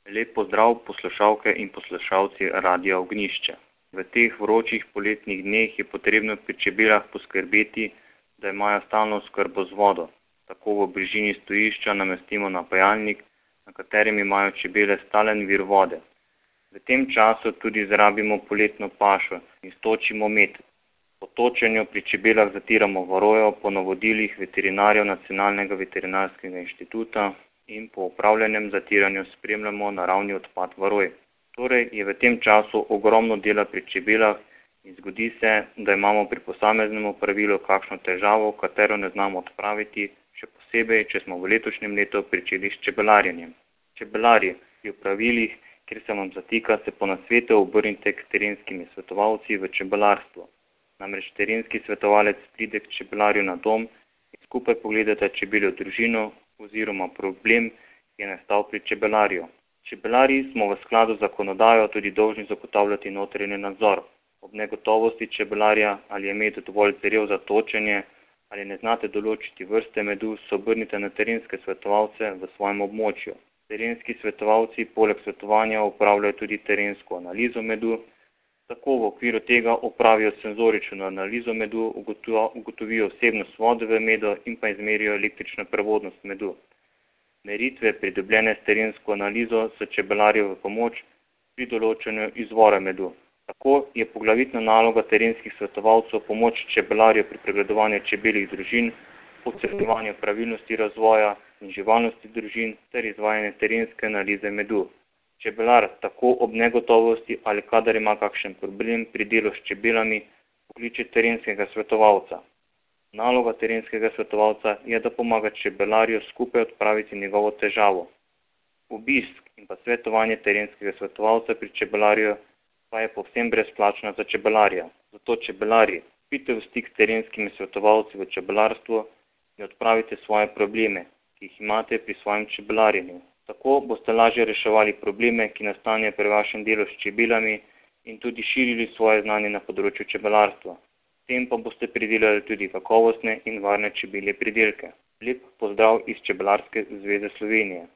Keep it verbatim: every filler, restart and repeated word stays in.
Lep pozdrav poslušalke in poslušalci Radia Ognjišče. V teh vročih poletnih dneh je potrebno pri čebelah poskrbeti, da imajo stalno oskrbo z vodo. Tako v bližini stojišča namestimo napajalnik, na katerem imajo čebele stalen vir vode. V tem času tudi zrabimo poletno pašo in stočimo med. Po točenju pri čebelah zatiramo varojo po navodilih veterinarjev Nacionalnega veterinarskega inštituta in po opravljenem zatiranju spremljamo naravni odpad varoj. Torej je v tem času ogromno dela pri čebelah in zgodi se, da imamo pri posameznem opravilu kakšno težavo, katero ne znamo odpraviti, še posebej, če smo v letošnjem letu pričeli s čebelarjenjem. Čebelarji, pri opravilih, kjer se vam zatika, se po nasvete obrnite k terenskimi svetovalci v čebelarstvu. Namreč terenski svetovalec pride k čebelarju na dom in skupaj pogledate čebeljo družino oziroma problem, ki je nastal pri čebelarju. Čebelarji smo v skladu z zakonodajo tudi dolžni zagotavljati notranji nadzor. Ob negotovosti čebelarja, ali je med dovolj zrel za točenje, ali ne znate določiti vrste medu, se obrnite na terenske svetovalce v svojem območju. Terenski svetovalci poleg svetovanja opravljajo tudi terensko analizo medu. Tako v okviru tega opravijo senzorično analizo medu, ugotovijo vsebnost vode v medu in pa izmerijo električno prevodnost medu. Meritve pridobljene s terensko analizo so čebelarju v pomoč pri določanju izvora medu. Tako je poglavitna naloga terenskih svetovalcev pomoč čebelarju pri pregledovanju čebeljih družin, ocenjevanju pravilnosti razvoja in živalnosti družin ter izvajanje terenske analize medu. Čebelar tako ob negotovosti ali kadar ima kakšen problem pri delu s čebelami pokliče terenskega svetovalca. Naloga terenskega svetovalca je, da pomaga čebelarju skupaj odpraviti njegovo težavo. Obisk in pa svetovanje terenskega svetovalca pri čebelarju pa je povsem brezplačna za čebelarja. Zato čebelarji, stopite v stik s terenskimi svetovalci v čebelarstvu in odpravite svoje probleme, ki jih imate pri svojem čebelarjenju. Tako boste lažje reševali probleme, ki nastanejo pri vašem delu s čebelami in tudi širili svoje znanje na področju čebelarstva. S tem pa boste pridelali tudi kakovostne in varne čebelje pridelke. Lep pozdrav iz Čebelarske zveze Slovenije.